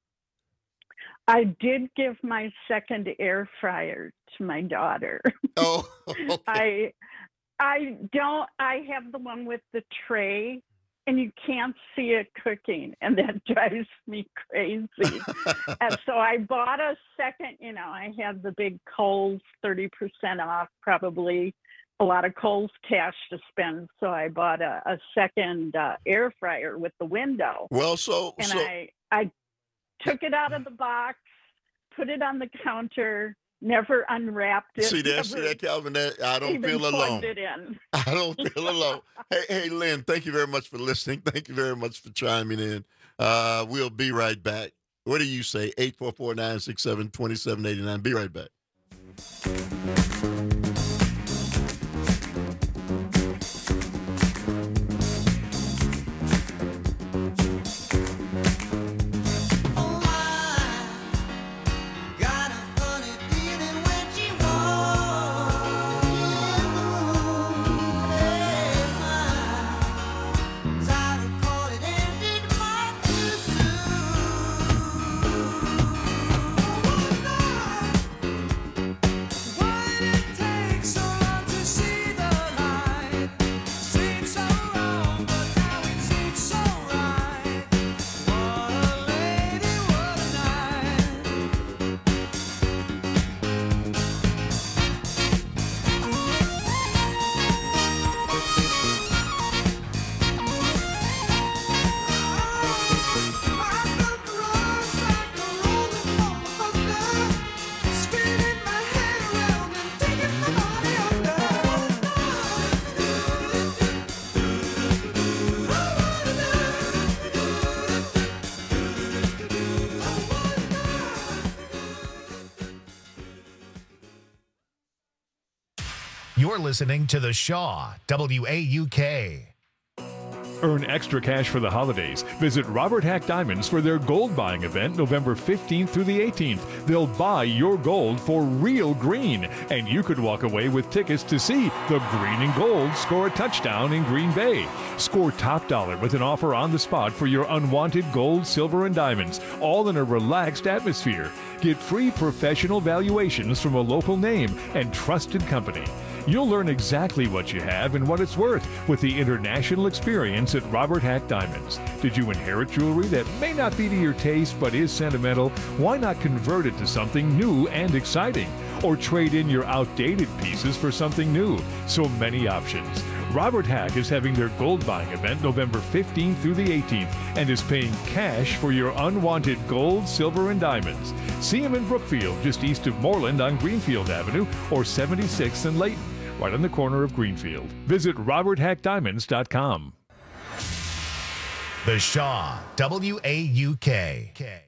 [SPEAKER 2] I did give my second air fryer to my daughter.
[SPEAKER 15] Oh,
[SPEAKER 2] I I don't I have the one with the tray and you can't see it cooking, and that drives me crazy. And so I bought a second, you know, I had the big Kohl's thirty percent off, probably a lot of Kohl's cash to spend. So I bought a, a second uh, air fryer with the window.
[SPEAKER 15] Well, so
[SPEAKER 2] And
[SPEAKER 15] so
[SPEAKER 2] I I took it out of the box, put it on the counter, never unwrapped it.
[SPEAKER 15] see that, see
[SPEAKER 2] never
[SPEAKER 15] that, Calvin. That I don't
[SPEAKER 2] even
[SPEAKER 15] feel
[SPEAKER 2] plugged
[SPEAKER 15] alone.
[SPEAKER 2] it in.
[SPEAKER 15] I don't feel alone. Hey, hey, Lynn, thank you very much for listening. Thank you very much for chiming in. Uh, we'll be right back. What do you say? eight four four, nine six seven, two seven eight nine. Be right back.
[SPEAKER 1] You're listening to The Shaw, W A U K.
[SPEAKER 3] Earn extra cash for the holidays. Visit Robert Hack Diamonds for their gold buying event November fifteenth through the eighteenth. They'll buy your gold for real green, and you could walk away with tickets to see the Green and Gold score a touchdown in Green Bay. Score top dollar with an offer on the spot for your unwanted gold, silver, and diamonds, all in a relaxed atmosphere. Get free professional valuations from a local name and trusted company. You'll learn exactly what you have and what it's worth with the international experience at Robert Hack Diamonds. Did you inherit jewelry that may not be to your taste but is sentimental? Why not convert it to something new and exciting? Or trade in your outdated pieces for something new? So many options. Robert Hack is having their gold buying event November fifteenth through the eighteenth and is paying cash for your unwanted gold, silver, and diamonds. See him in Brookfield, just east of Moreland on Greenfield Avenue, or seventy-sixth and Layton, right on the corner of Greenfield. Visit robert hack diamonds dot com.
[SPEAKER 1] The Shaw, W A U K.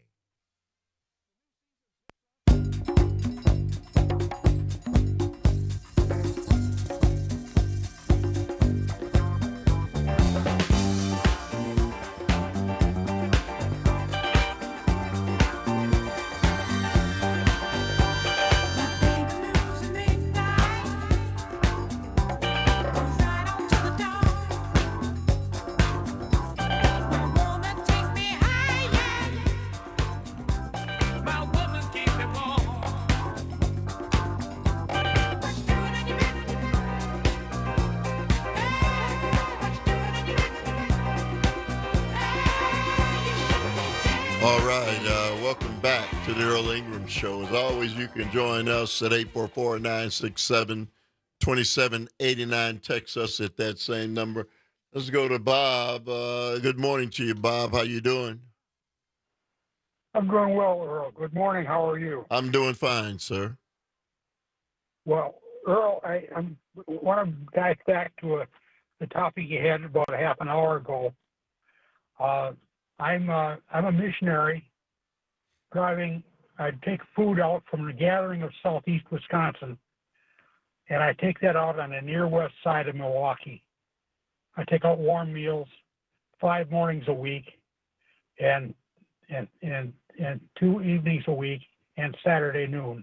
[SPEAKER 15] All right, uh, welcome back to the Earl Ingram Show. As always, you can join us at eight four four, nine six seven, two seven eight nine. Text us at that same number. Let's go to Bob. Uh, good morning to you, Bob. How you doing?
[SPEAKER 4] I'm doing well, Earl. Good morning. How are you?
[SPEAKER 15] I'm doing fine, sir.
[SPEAKER 4] Well, Earl, I I'm, want to dive back to a, the topic you had about a half an hour ago. Uh, I'm uh, I'm a missionary driving. I take food out from the gathering of southeast Wisconsin, and I take that out on the near west side of Milwaukee. I take out warm meals five mornings a week, and and and and two evenings a week, and Saturday noon.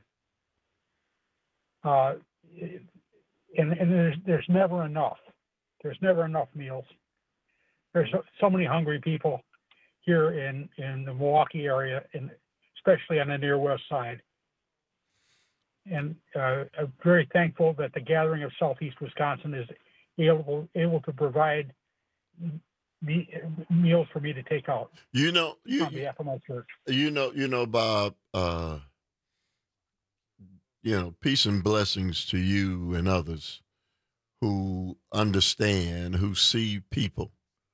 [SPEAKER 4] Uh, and and there's there's never enough. There's never enough meals. There's so, so many hungry people here in, in the Milwaukee area, and especially on the near west side. And uh, I'm very thankful that the Gathering of Southeast Wisconsin is able able to provide me, meals for me to take out.
[SPEAKER 15] You know, you,
[SPEAKER 4] on behalf of my church.
[SPEAKER 15] You know, you know, Bob. Uh, you know, peace and blessings to you and others who understand, who see people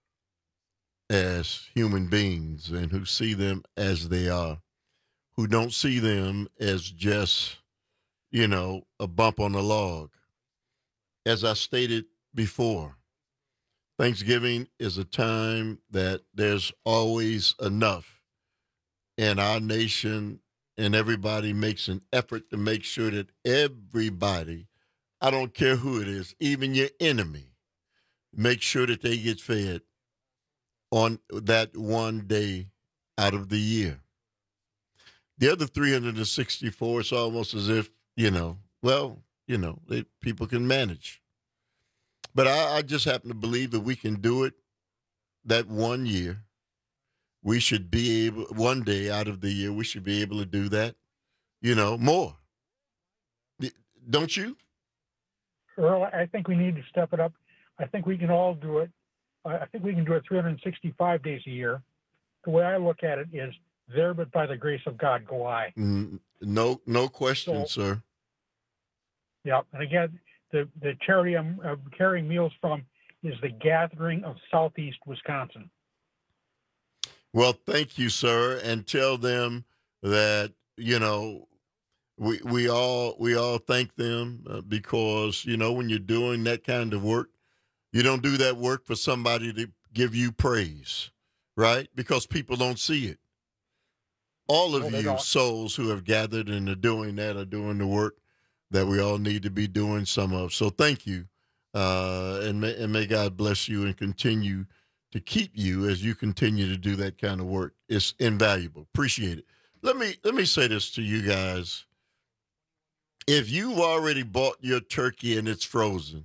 [SPEAKER 15] as human beings and who see them as they are, who don't see them as just, you know, a bump on a log. As I stated before, Thanksgiving is a time that there's always enough, and our nation and everybody makes an effort to make sure that everybody, I don't care who it is, even your enemy, make sure that they get fed on that one day out of the year. The other three hundred sixty-four, it's almost as if, you know, well, you know, they, people can manage. But I, I just happen to believe that we can do it that one year. We should be able, one day out of the year, we should be able to do that, you know, more. Don't you?
[SPEAKER 4] Earl, I think we need to step it up. I think we can all do it. I think we can do it three hundred sixty-five days a year. The way I look at it is, there but by the grace of God go I.
[SPEAKER 15] Mm, no, no question,
[SPEAKER 4] so,
[SPEAKER 15] sir.
[SPEAKER 4] Yeah, and again, the, the charity I'm uh, carrying meals from is the Gathering of Southeast Wisconsin.
[SPEAKER 15] Well, thank you, sir, and tell them that, you know, we we all we all thank them uh, because, you know, when you're doing that kind of work, you don't do that work for somebody to give you praise, right? Because people don't see it. All of
[SPEAKER 4] No, they
[SPEAKER 15] you
[SPEAKER 4] don't.
[SPEAKER 15] souls who have gathered and are doing that are doing the work that we all need to be doing some of. So thank you, uh, and, may, and may God bless you and continue to keep you as you continue to do that kind of work. It's invaluable. Appreciate it. Let me let me say this to you guys. If you've already bought your turkey and it's frozen,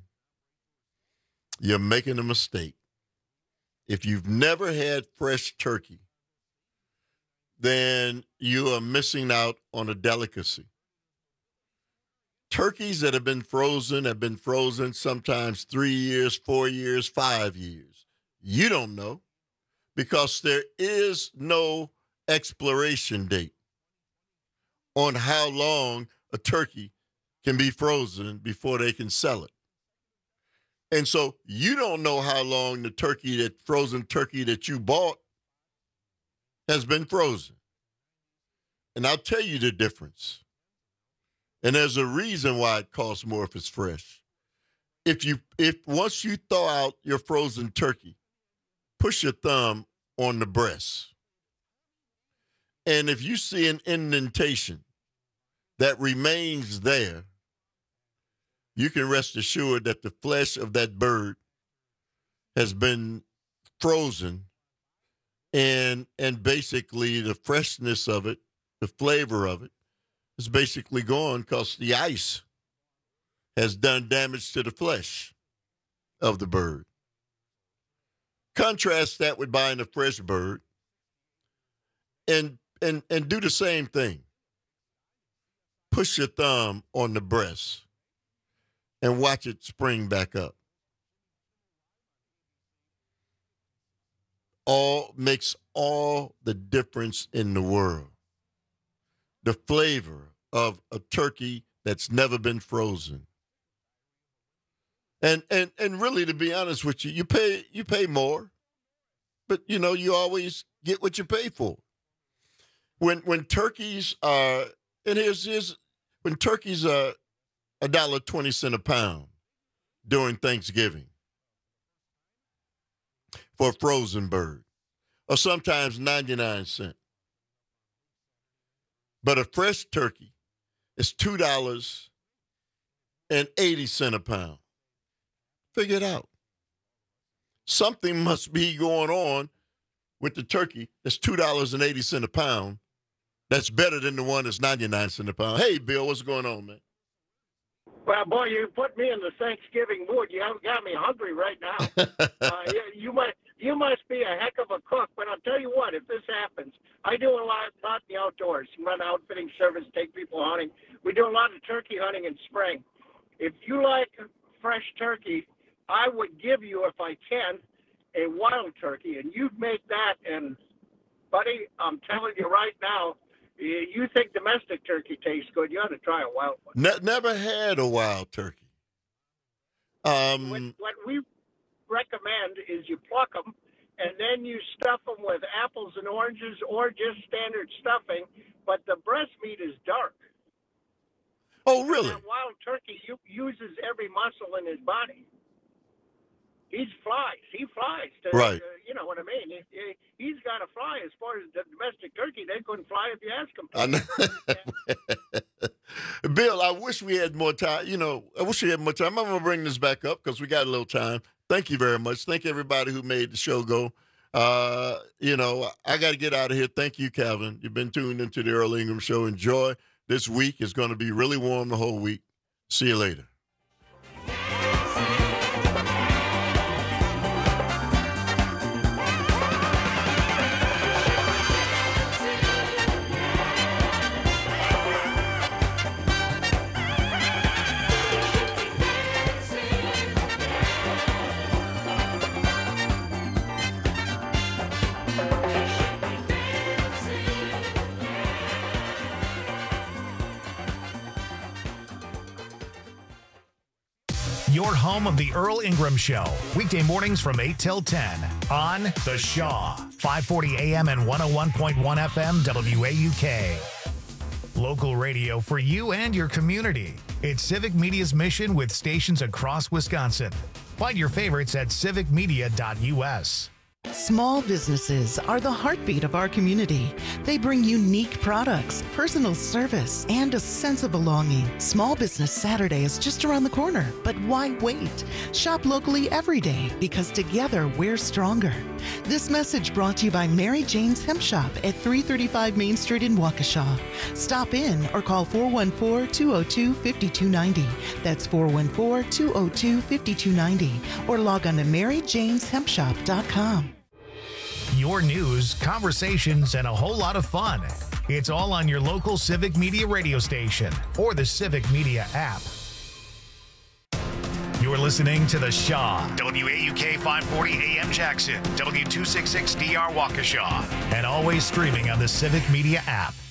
[SPEAKER 15] you're making a mistake. If you've never had fresh turkey, then you are missing out on a delicacy. Turkeys that have been frozen have been frozen sometimes three years, four years, five years. You don't know because there is no expiration date on how long a turkey can be frozen before they can sell it. And so you don't know how long the turkey, that frozen turkey that you bought has been frozen. And I'll tell you the difference. And there's a reason why it costs more if it's fresh. If you, if once you thaw out your frozen turkey, push your thumb on the breast. And if you see an indentation that remains there, you can rest assured that the flesh of that bird has been frozen, and and basically the freshness of it, the flavor of it, is basically gone because the ice has done damage to the flesh of the bird. Contrast that with buying a fresh bird and and and do the same thing. Push your thumb on the breast and watch it spring back up. All makes all the difference in the world. The flavor of a turkey that's never been frozen. And and and really, to be honest with you, you pay you pay more, but you know you always get what you pay for. When when turkeys are and here's here's when turkeys are a dollar twenty cent a pound during Thanksgiving for a frozen bird, or sometimes ninety-nine cents. But a fresh turkey is two dollars and eighty cents a pound. Figure it out. Something must be going on with the turkey that's two dollars and eighty cents a pound that's better than the one that's ninety-nine cents a pound. Hey, Bill, what's going on, man?
[SPEAKER 6] Well, boy, you put me in the Thanksgiving mood. You have got me hungry right now. uh, you, you might, you must be a heck of a cook. But I'll tell you what, if this happens, I do a lot, lot in the outdoors. Run outfitting service, take people hunting. We do a lot of turkey hunting in spring. If you like fresh turkey, I would give you, if I can, a wild turkey, and you'd make that. And, buddy, I'm telling you right now, you think domestic turkey tastes good, you ought to try a wild one.
[SPEAKER 15] Ne- never had a wild turkey. Um,
[SPEAKER 6] what, what we recommend is you pluck them, and then you stuff them with apples and oranges or just standard stuffing, but the breast meat is dark.
[SPEAKER 15] Oh, really?
[SPEAKER 6] That wild turkey you, uses every muscle in his body. He flies. He flies. To,
[SPEAKER 15] right.
[SPEAKER 6] Uh, you know what I mean? He, he, he's got to fly. As far as the domestic turkey, they couldn't fly if you ask them to.
[SPEAKER 15] I know. Bill, I wish we had more time. You know, I wish we had more time. I'm going to bring this back up because we got a little time. Thank you very much. Thank everybody who made the show go. Uh, you know, I got to get out of here. Thank you, Calvin. You've been tuned into the Earl Ingram Show. Enjoy this week. It's going to be really warm the whole week. See you later.
[SPEAKER 1] Your home of the Earl Ingram Show. Weekday mornings from eight till ten on The Shaw. five forty A M and one oh one point one F M W A U K. Local radio for you and your community. It's Civic Media's mission with stations across Wisconsin. Find your favorites at civic media dot U S.
[SPEAKER 8] Small businesses are the heartbeat of our community. They bring unique products, personal service, and a sense of belonging. Small Business Saturday is just around the corner, but why wait? Shop locally every day because together we're stronger. This message brought to you by Mary Jane's Hemp Shop at three thirty-five Main Street in Waukesha. Stop in or call four one four, two oh two, five two nine oh. That's four one four, two oh two, five two nine oh or log on to mary janes hemp shop dot com.
[SPEAKER 1] Your news, conversations, and a whole lot of fun. It's all on your local Civic Media radio station or the Civic Media app. You're listening to The Shaw, W A U K five forty A M Jackson, W two sixty-six D R Waukesha, and always streaming on the Civic Media app.